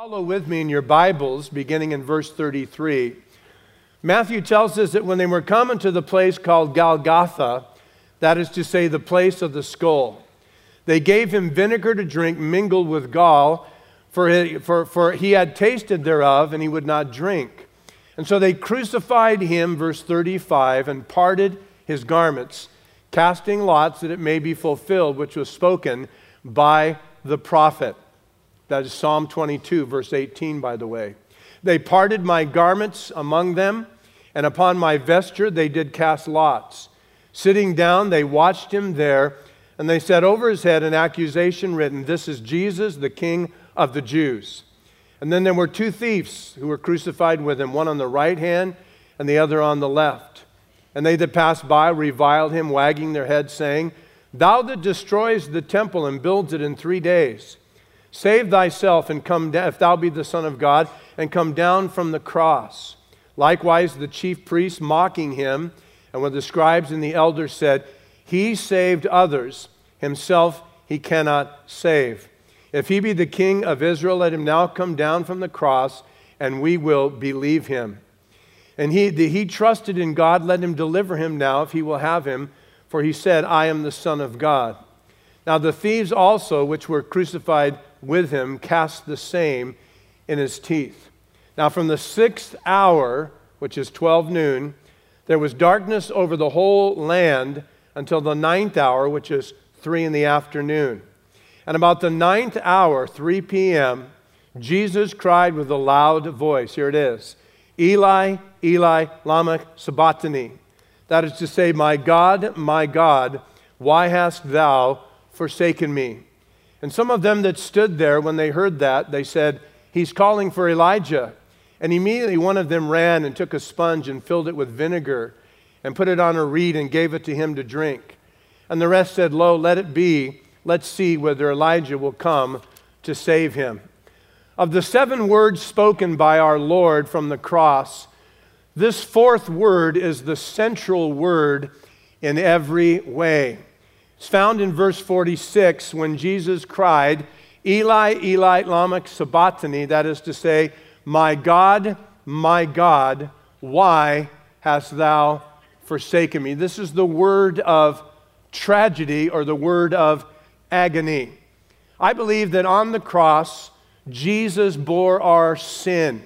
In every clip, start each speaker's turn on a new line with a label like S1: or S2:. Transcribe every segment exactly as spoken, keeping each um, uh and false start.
S1: Follow with me in your Bibles, beginning in verse thirty-three. Matthew tells us that when they were coming to the place called Golgotha, that is to say, the place of the skull, they gave him vinegar to drink mingled with gall, for he, for, for he had tasted thereof, and he would not drink. And so they crucified him, verse thirty-five, and parted his garments, casting lots that it may be fulfilled, which was spoken by the prophet. That is Psalm twenty-two, verse eighteen, by the way. They parted my garments among them, and upon my vesture they did cast lots. Sitting down, they watched him there, and they set over his head an accusation written, "This is Jesus, the King of the Jews." And then there were two thieves who were crucified with him, one on the right hand and the other on the left. And they that passed by reviled him, wagging their heads, saying, "Thou that destroyest the temple and builds it in three days, save thyself and come down, if thou be the Son of God, and come down from the cross." Likewise, the chief priests mocking him, and when the scribes and the elders said, "He saved others, himself he cannot save. If he be the King of Israel, let him now come down from the cross, and we will believe him. And he, the, he trusted in God, let him deliver him now, if he will have him, for he said, I am the Son of God." Now the thieves also, which were crucified with him, cast the same in his teeth. Now from the sixth hour, which is twelve noon, there was darkness over the whole land until the ninth hour, which is three in the afternoon. And about the ninth hour, three p.m., Jesus cried with a loud voice. Here it is. "Eli, Eli, lama sabachthani." That is to say, "My God, my God, why hast thou forsaken me?" And some of them that stood there, when they heard that, they said, "He's calling for Elijah." And immediately one of them ran and took a sponge and filled it with vinegar and put it on a reed and gave it to him to drink. And the rest said, "Lo, let it be. Let's see whether Elijah will come to save him." Of the seven words spoken by our Lord from the cross, this fourth word is the central word in every way. It's found in verse forty-six when Jesus cried, "Eli, Eli, lama sabachthani," that is to say, "My God, my God, why hast thou forsaken me?" This is the word of tragedy, or the word of agony. I believe that on the cross, Jesus bore our sin.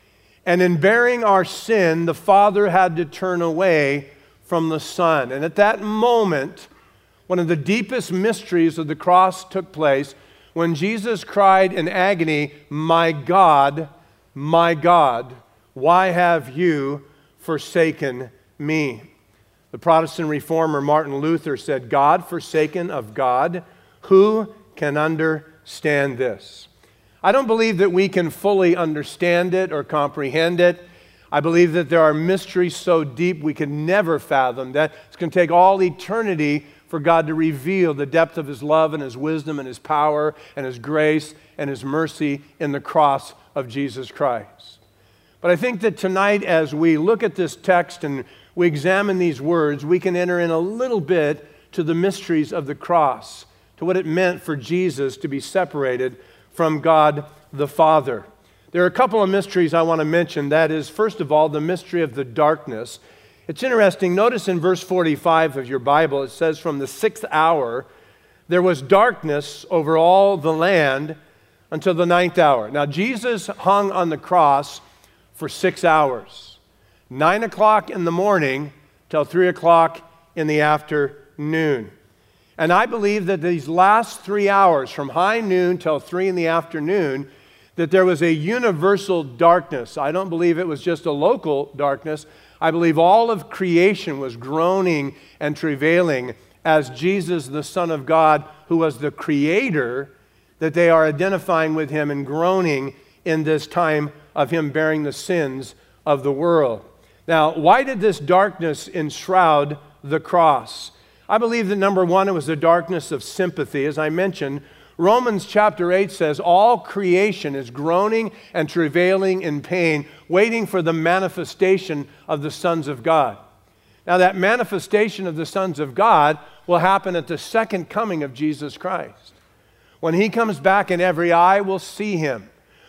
S1: And in bearing our sin, the Father had to turn away from the Son. And at that moment, one of the deepest mysteries of the cross took place when Jesus cried in agony, "My God, my God, why have you forsaken me?" The Protestant reformer Martin Luther said, "God forsaken of God, who can understand this?" I don't believe that we can fully understand it or comprehend it. I believe that there are mysteries so deep we can never fathom that. It's going to take all eternity for God to reveal the depth of his love and his wisdom and his power and his grace and his mercy in the cross of Jesus Christ. But I think that tonight, as we look at this text and we examine these words, we can enter in a little bit to the mysteries of the cross, to what it meant for Jesus to be separated from God the Father. There are a couple of mysteries I want to mention. That is, first of all, the mystery of the darkness. It's interesting. Notice in verse forty-five of your Bible, it says, "From the sixth hour, there was darkness over all the land until the ninth hour." Now, Jesus hung on the cross for six hours. Nine o'clock in the morning till three o'clock in the afternoon. And I believe that these last three hours, from high noon till three in the afternoon, that there was a universal darkness. I don't believe it was just a local darkness. I believe all of creation was groaning and travailing as Jesus, the Son of God, who was the Creator, that they are identifying with him and groaning in this time of him bearing the sins of the world. Now, why did this darkness enshroud the cross? I believe that, number one, it was the darkness of sympathy. As I mentioned, Romans chapter eight says, all creation is groaning and travailing in pain, waiting for the manifestation of the sons of God. Now, that manifestation of the sons of God will happen at the second coming of Jesus Christ. When he comes back and every eye will see him.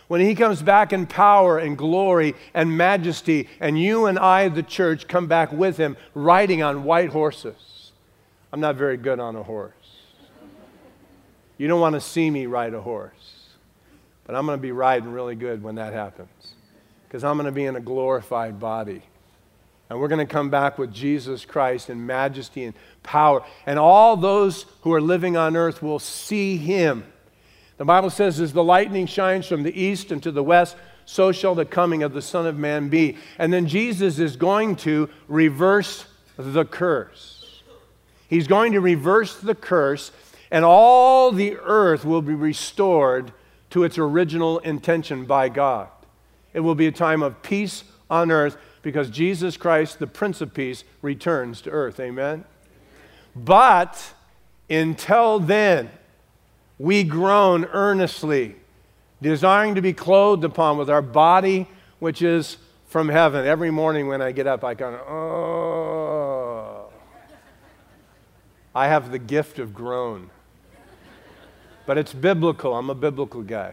S1: When he comes back in power and glory and majesty, and you and I, the church, come back with him riding on white horses. I'm not very good on a horse. You don't want to see me ride a horse. But I'm going to be riding really good when that happens. Because I'm going to be in a glorified body. And we're going to come back with Jesus Christ in majesty and power. And all those who are living on earth will see him. The Bible says, as the lightning shines from the east and to the west, so shall the coming of the Son of Man be. And then Jesus is going to reverse the curse. He's going to reverse the curse, and all the earth will be restored to its original intention by God. It will be a time of peace on earth because Jesus Christ, the Prince of Peace, returns to earth. Amen? But until then, we groan earnestly, desiring to be clothed upon with our body, which is from heaven. Every morning when I get up, I kind of, oh. I have the gift of groan. But it's biblical. I'm a biblical guy.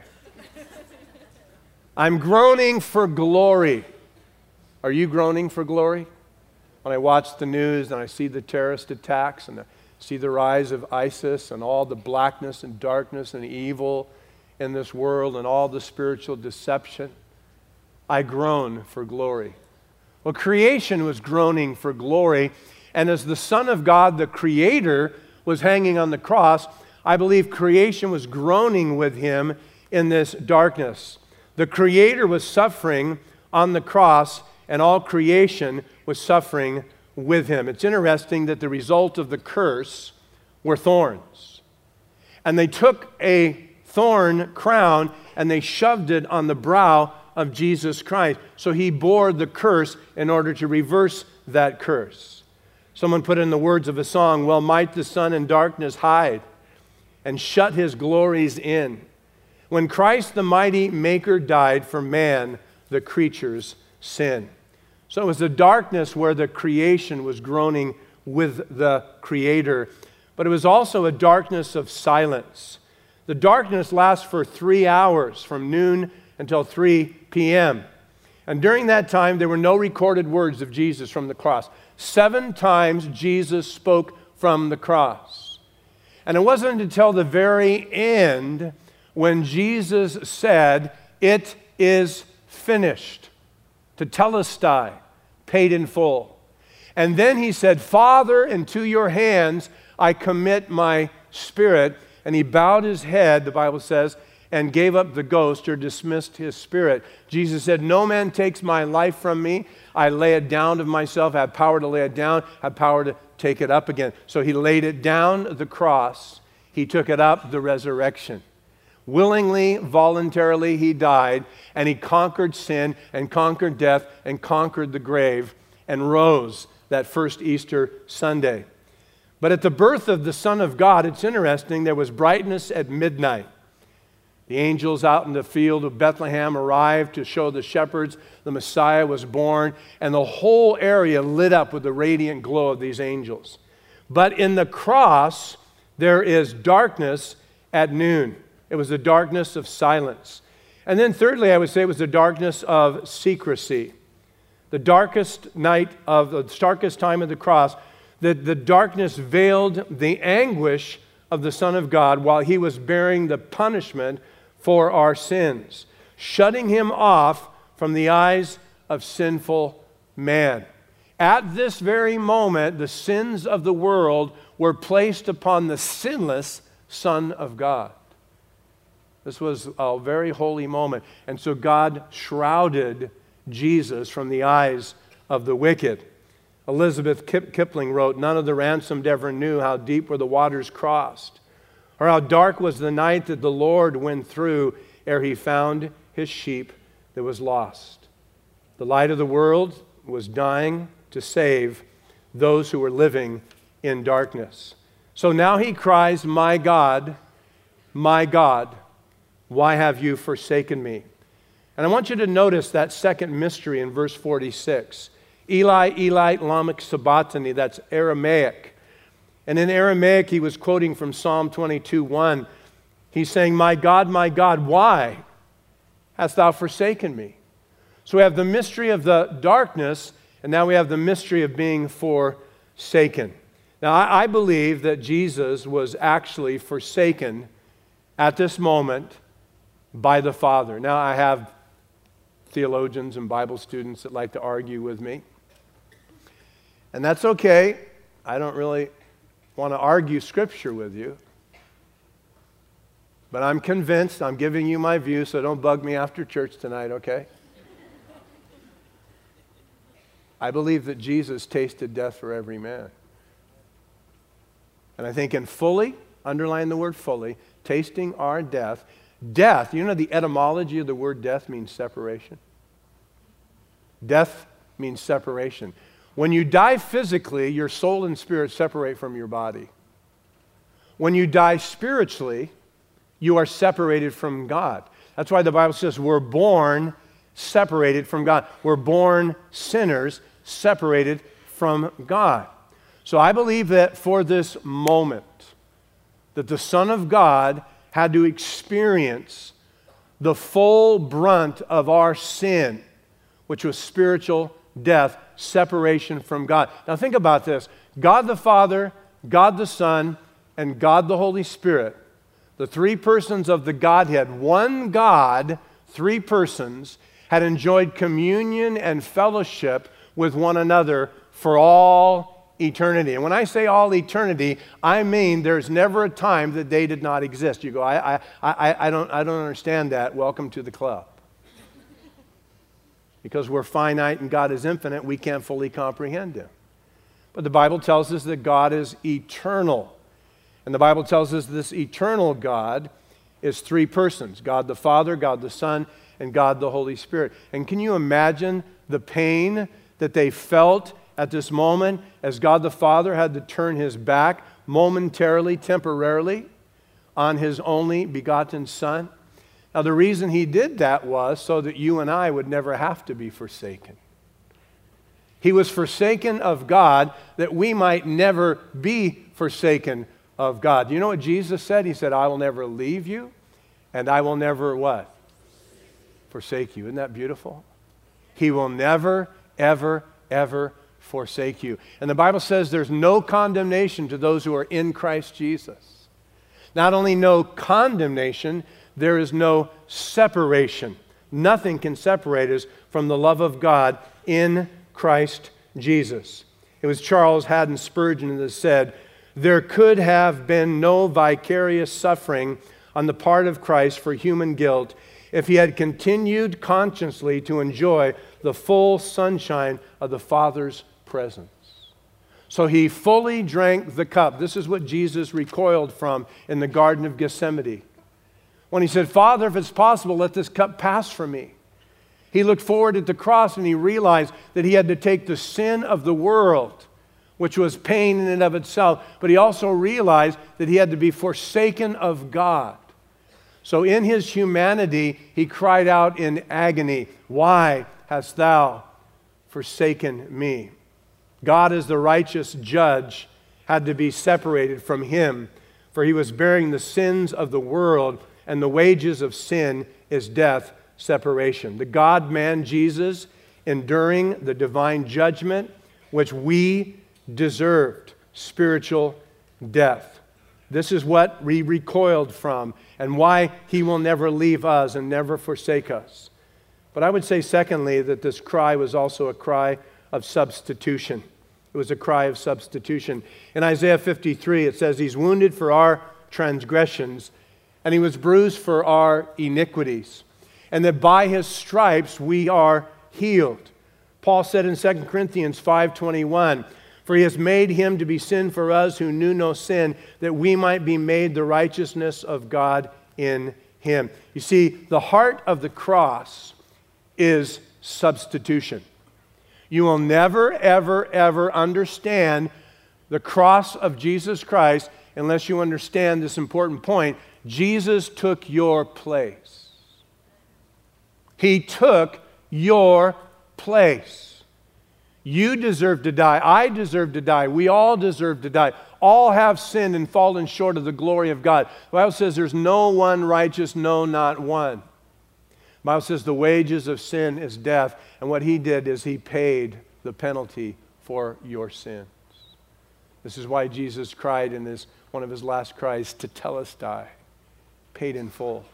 S1: I'm groaning for glory. Are you groaning for glory? When I watch the news and I see the terrorist attacks and the see the rise of ISIS and all the blackness and darkness and evil in this world and all the spiritual deception, I groan for glory. Well, creation was groaning for glory, and as the Son of God, the Creator, was hanging on the cross, I believe creation was groaning with him in this darkness. The Creator was suffering on the cross, and all creation was suffering with him. It's interesting that the result of the curse were thorns. And they took a thorn crown and they shoved it on the brow of Jesus Christ. So he bore the curse in order to reverse that curse. Someone put in the words of a song, well might the sun in darkness hide and shut his glories in. When Christ the mighty Maker died for man, the creature's sin. So it was the darkness where the creation was groaning with the Creator. But it was also a darkness of silence. The darkness lasts for three hours, from noon until three p.m. And during that time, there were no recorded words of Jesus from the cross. Seven times Jesus spoke from the cross. And it wasn't until the very end when Jesus said, it is finished. Tetelestai, paid in full. And then he said, Father, into your hands I commit my spirit. And he bowed his head, the Bible says, and gave up the ghost, or dismissed his spirit. Jesus said, no man takes my life from me. I lay it down of myself. I have power to lay it down. I have power to take it up again. So he laid it down, the cross. He took it up, the resurrection. Willingly, voluntarily, he died, and he conquered sin and conquered death and conquered the grave and rose that first Easter Sunday. But at the birth of the Son of God, it's interesting, there was brightness at midnight. The angels out in the field of Bethlehem arrived to show the shepherds the Messiah was born, and the whole area lit up with the radiant glow of these angels. But in the cross, there is darkness at noon. It was the darkness of silence. And then thirdly, I would say it was the darkness of secrecy. The darkest night of the darkest time of the cross, the, the darkness veiled the anguish of the Son of God while he was bearing the punishment for our sins, shutting him off from the eyes of sinful man. At this very moment, the sins of the world were placed upon the sinless Son of God. This was a very holy moment. And so God shrouded Jesus from the eyes of the wicked. Elizabeth Kipling wrote, none of the ransomed ever knew how deep were the waters crossed, or how dark was the night that the Lord went through ere he found his sheep that was lost. The light of the world was dying to save those who were living in darkness. So now he cries, my God, my God, why have you forsaken me? And I want you to notice that second mystery in verse forty-six. Eli, Eli, lama sabachthani, that's Aramaic. And in Aramaic, he was quoting from Psalm twenty-two one. He's saying, my God, my God, why hast thou forsaken me? So we have the mystery of the darkness, and now we have the mystery of being forsaken. Now, I, I believe that Jesus was actually forsaken at this moment by the Father. Now, I have theologians and Bible students that like to argue with me, and that's okay. I don't really want to argue Scripture with you, but I'm convinced, I'm giving you my view, so don't bug me after church tonight, okay? I believe that Jesus tasted death for every man. And I think in fully, underline the word fully, tasting our death. Death, you know the etymology of the word death means separation. Death means separation. When you die physically, your soul and spirit separate from your body. When you die spiritually, you are separated from God. That's why the Bible says we're born separated from God. We're born sinners separated from God. So I believe that for this moment, that the Son of God had to experience the full brunt of our sin, which was spiritual death, separation from God. Now think about this. God the Father, God the Son, and God the Holy Spirit, the three persons of the Godhead, one God, three persons, had enjoyed communion and fellowship with one another for all eternity. And when I say all eternity, I mean there's never a time that they did not exist. You go, I, I, I, I, don't, I don't understand that. Welcome to the club. Because we're finite and God is infinite, we can't fully comprehend Him. But the Bible tells us that God is eternal. And the Bible tells us this eternal God is three persons: God the Father, God the Son, and God the Holy Spirit. And can you imagine the pain that they felt at this moment as God the Father had to turn His back momentarily, temporarily, on His only begotten Son? Now, the reason He did that was so that you and I would never have to be forsaken. He was forsaken of God that we might never be forsaken of God. You know what Jesus said? He said, I will never leave you, and I will never what? Forsake you. Isn't that beautiful? He will never, ever, ever forsake you. And the Bible says there's no condemnation to those who are in Christ Jesus. Not only no condemnation, there is no separation. Nothing can separate us from the love of God in Christ Jesus. It was Charles Haddon Spurgeon that said, there could have been no vicarious suffering on the part of Christ for human guilt if He had continued consciously to enjoy the full sunshine of the Father's presence. So He fully drank the cup. This is what Jesus recoiled from in the Garden of Gethsemane. When He said, Father, if it's possible, let this cup pass from me. He looked forward at the cross and He realized that He had to take the sin of the world, which was pain in and of itself, but He also realized that He had to be forsaken of God. So in His humanity, He cried out in agony, why hast thou forsaken me? God, as the righteous judge, had to be separated from Him, for He was bearing the sins of the world, and the wages of sin is death, separation. The God-man Jesus enduring the divine judgment, which we deserved, spiritual death. This is what we recoiled from and why He will never leave us and never forsake us. But I would say, secondly, that this cry was also a cry of substitution. It was a cry of substitution. In Isaiah fifty-three, it says, He's wounded for our transgressions, and He was bruised for our iniquities, and that by His stripes we are healed. Paul said in Second Corinthians five twenty-one, for He has made Him to be sin for us who knew no sin, that we might be made the righteousness of God in Him. You see, the heart of the cross is substitution. You will never, ever, ever understand the cross of Jesus Christ unless you understand this important point. Jesus took your place. He took your place. You deserve to die. I deserve to die. We all deserve to die. All have sinned and fallen short of the glory of God. The Bible says there's no one righteous, no, not one. Bible says the wages of sin is death, and what he did is he paid the penalty for your sins. This is why Jesus cried in this, one of his last cries, tetelestai, paid in full.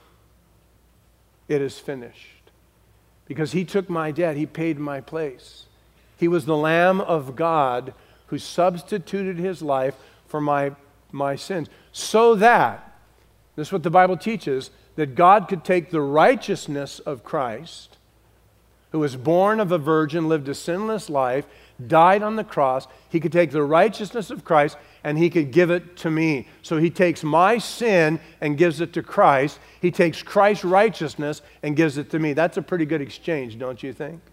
S1: It is finished. Because he took my debt, he paid my place. He was the Lamb of God who substituted his life for my, my sins, so that, this is what the Bible teaches, that God could take the righteousness of Christ, who was born of a virgin, lived a sinless life, died on the cross. He could take the righteousness of Christ and he could give it to me. So he takes my sin and gives it to Christ. He takes Christ's righteousness and gives it to me. That's a pretty good exchange, don't you think?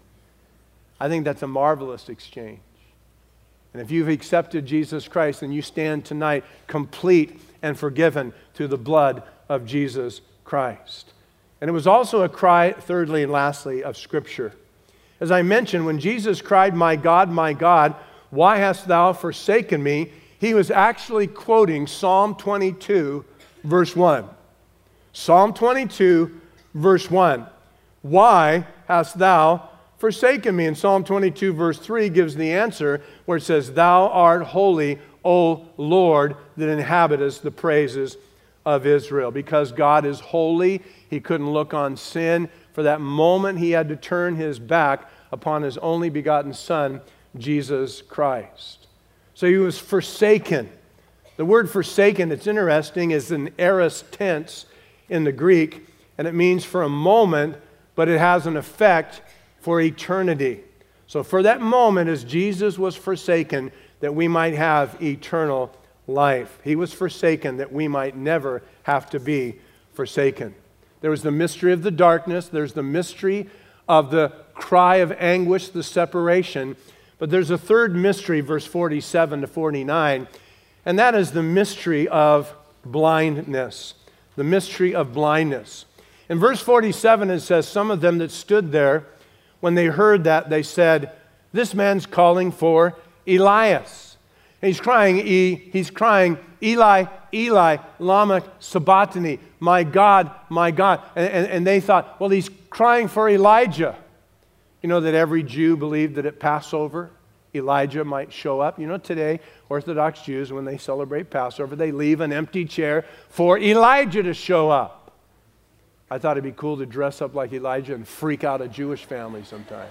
S1: I think that's a marvelous exchange. And if you've accepted Jesus Christ, then you stand tonight complete and forgiven through the blood of Jesus Christ. And it was also a cry, thirdly and lastly, of Scripture. As I mentioned, when Jesus cried, "My God, my God, why hast thou forsaken me?" he was actually quoting Psalm twenty-two, verse one. Psalm twenty-two, verse one. Why hast thou forsaken me? And Psalm twenty-two, verse three gives the answer where it says, "Thou art holy, O Lord, that inhabitest the praises of Israel." Because God is holy, he couldn't look on sin. For that moment, he had to turn his back upon his only begotten Son, Jesus Christ. So he was forsaken. The word forsaken, it's interesting, is an aorist tense in the Greek, and it means for a moment, but it has an effect for eternity. So for that moment, as Jesus was forsaken, that we might have eternal life. He was forsaken that we might never have to be forsaken. There was the mystery of the darkness. There's the mystery of the cry of anguish, the separation. But there's a third mystery, verse forty-seven to forty-nine, and that is the mystery of blindness. The mystery of blindness. In verse forty-seven, it says, "Some of them that stood there, when they heard that, they said, 'This man's calling for Elias.'" And he's crying, he's crying, "Eli, Eli, lama sabachthani, my God, my God." And, and, and they thought, well, he's crying for Elijah. You know that every Jew believed that at Passover, Elijah might show up. You know, today, Orthodox Jews, when they celebrate Passover, they leave an empty chair for Elijah to show up. I thought it'd be cool to dress up like Elijah and freak out a Jewish family sometime.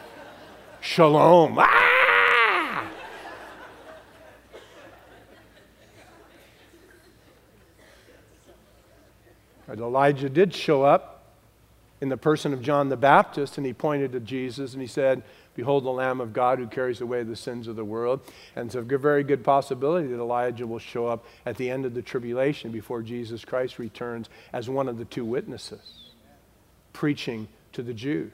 S1: Shalom. Ah! But Elijah did show up in the person of John the Baptist, and he pointed to Jesus and he said, "Behold the Lamb of God who carries away the sins of the world." And it's a very good possibility that Elijah will show up at the end of the tribulation before Jesus Christ returns as one of the two witnesses, preaching to the Jews.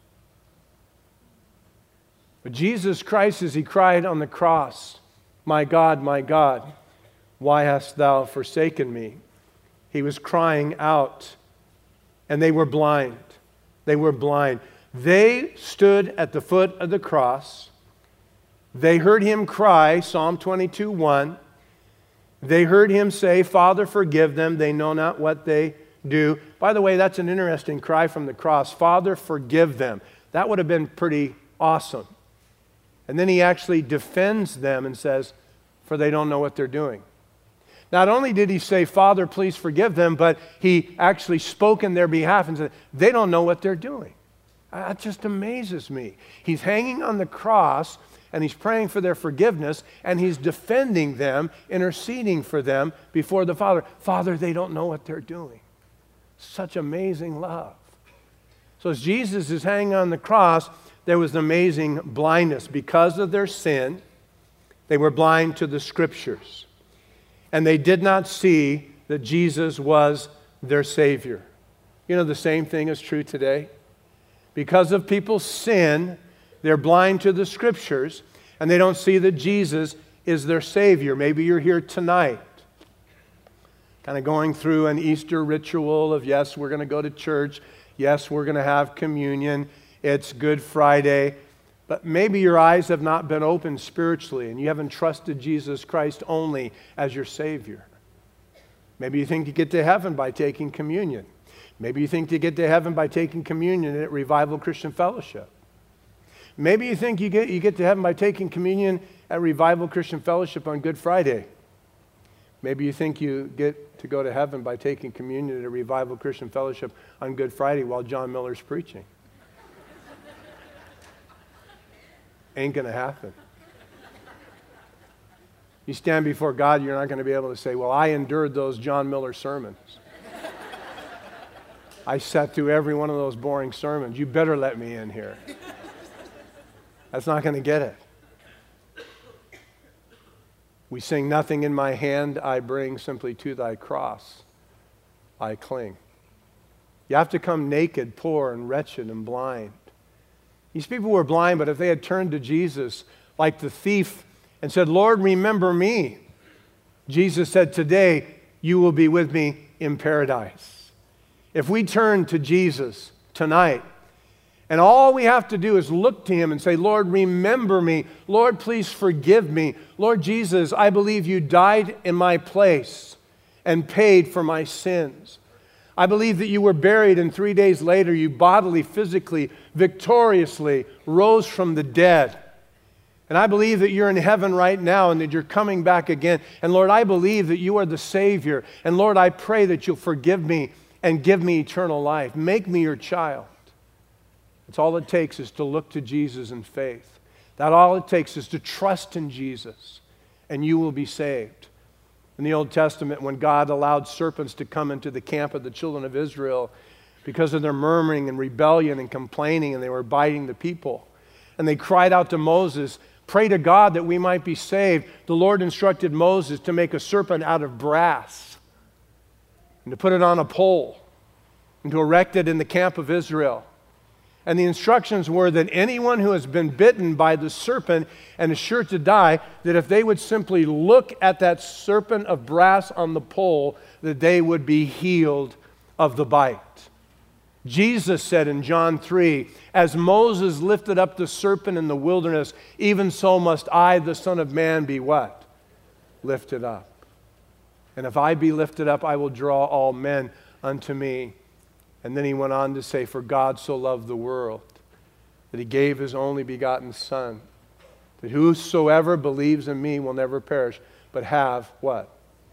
S1: But Jesus Christ, as he cried on the cross, "My God, my God, why hast thou forsaken me?" he was crying out, and they were blind. They were blind. They stood at the foot of the cross. They heard him cry, Psalm twenty-two, one. They heard him say, "Father, forgive them. They know not what they do." By the way, that's an interesting cry from the cross. "Father, forgive them." That would have been pretty awesome. And then he actually defends them and says, "For they don't know what they're doing." Not only did he say, "Father, please forgive them," but he actually spoke in their behalf and said, "They don't know what they're doing." That just amazes me. He's hanging on the cross and he's praying for their forgiveness and he's defending them, interceding for them before the Father. "Father, they don't know what they're doing." Such amazing love. So as Jesus is hanging on the cross, there was amazing blindness. Because of their sin, they were blind to the Scriptures. And they did not see that Jesus was their Savior. You know, the same thing is true today. Because of people's sin, they're blind to the Scriptures, and they don't see that Jesus is their Savior. Maybe you're here tonight, kind of going through an Easter ritual of, yes, we're going to go to church. Yes, we're going to have communion. It's Good Friday. But maybe your eyes have not been opened spiritually and you haven't trusted Jesus Christ only as your Savior. Maybe you think you get to heaven by taking communion. Maybe you think you get to heaven by taking communion at Revival Christian Fellowship. Maybe you think you get, you get to heaven by taking communion at Revival Christian Fellowship on Good Friday. Maybe you think you get to go to heaven by taking communion at a Revival Christian Fellowship on Good Friday while John Miller's preaching. Ain't going to happen. You stand before God, you're not going to be able to say, well, I endured those John Miller sermons. I sat through every one of those boring sermons. You better let me in here. That's not going to get it. We sing, nothing in my hand I bring, simply to thy cross I cling. You have to come naked, poor, and wretched, and blind. These people were blind, but if they had turned to Jesus like the thief and said, Lord, remember me, Jesus said, today you will be with me in paradise. If we turn to Jesus tonight, and all we have to do is look to him and say, Lord, remember me. Lord, please forgive me. Lord Jesus, I believe you died in my place and paid for my sins. I believe that you were buried, and three days later you bodily, physically, victoriously rose from the dead. And I believe that you're in heaven right now and that you're coming back again. And Lord, I believe that you are the Savior. And Lord, I pray that you'll forgive me and give me eternal life. Make me your child. That's all it takes, is to look to Jesus in faith. That all it takes is to trust in Jesus, and you will be saved. In the Old Testament, when God allowed serpents to come into the camp of the children of Israel because of their murmuring and rebellion and complaining, and they were biting the people, and they cried out to Moses, pray to God that we might be saved. The Lord instructed Moses to make a serpent out of brass and to put it on a pole and to erect it in the camp of Israel. And the instructions were that anyone who has been bitten by the serpent and is sure to die, that if they would simply look at that serpent of brass on the pole, that they would be healed of the bite. Jesus said in John three, as Moses lifted up the serpent in the wilderness, even so must I, the Son of Man, be what? Lifted up. And if I be lifted up, I will draw all men unto me. And then he went on to say, for God so loved the world that he gave his only begotten Son, that whosoever believes in me will never perish, but have what?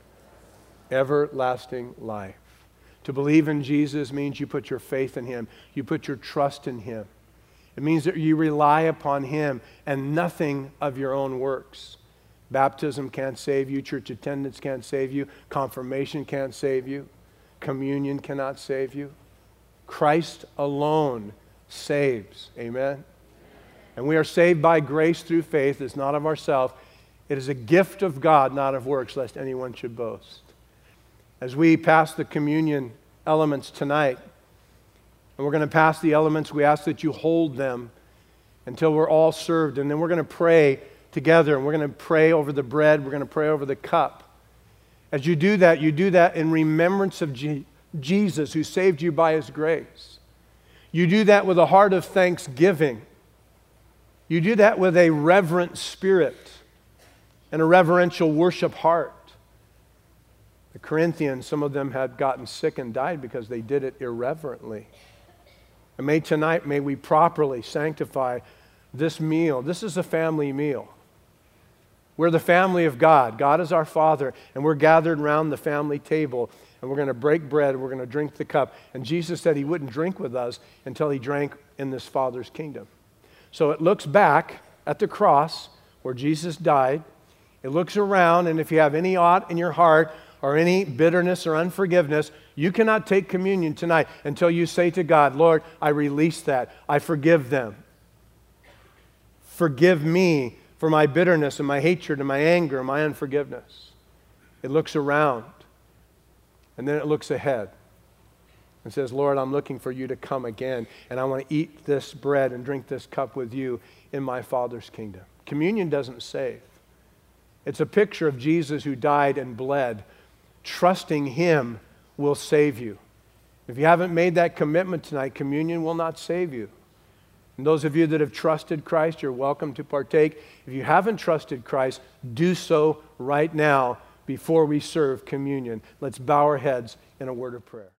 S1: Everlasting life. To believe in Jesus means you put your faith in him. You put your trust in him. It means that you rely upon him and nothing of your own works. Baptism can't save you. Church attendance can't save you. Confirmation can't save you. Communion cannot save you. Christ alone saves. Amen? And we are saved by grace through faith. It's not of ourselves. It is a gift of God, not of works, lest anyone should boast. As we pass the communion elements tonight, and we're going to pass the elements, we ask that you hold them until we're all served. And then we're going to pray together, and we're going to pray over the bread. We're going to pray over the cup. As you do that, you do that in remembrance of Jesus. Jesus, who saved you by his grace. You do that with a heart of thanksgiving. You do that with a reverent spirit and a reverential worship heart. The Corinthians, some of them had gotten sick and died because they did it irreverently. And may tonight, may we properly sanctify this meal. This is a family meal. We're the family of God. God is our Father, and we're gathered around the family table. And we're going to break bread, and we're going to drink the cup. And Jesus said he wouldn't drink with us until he drank in this Father's kingdom. So it looks back at the cross where Jesus died. It looks around, and if you have any aught in your heart or any bitterness or unforgiveness, you cannot take communion tonight until you say to God, Lord, I release that. I forgive them. Forgive me for my bitterness and my hatred and my anger and my unforgiveness. It looks around. And then it looks ahead and says, Lord, I'm looking for you to come again, and I want to eat this bread and drink this cup with you in my Father's kingdom. Communion doesn't save. It's a picture of Jesus who died and bled. Trusting him will save you. If you haven't made that commitment tonight, communion will not save you. And those of you that have trusted Christ, you're welcome to partake. If you haven't trusted Christ, do so right now before we serve communion. Let's bow our heads in a word of prayer.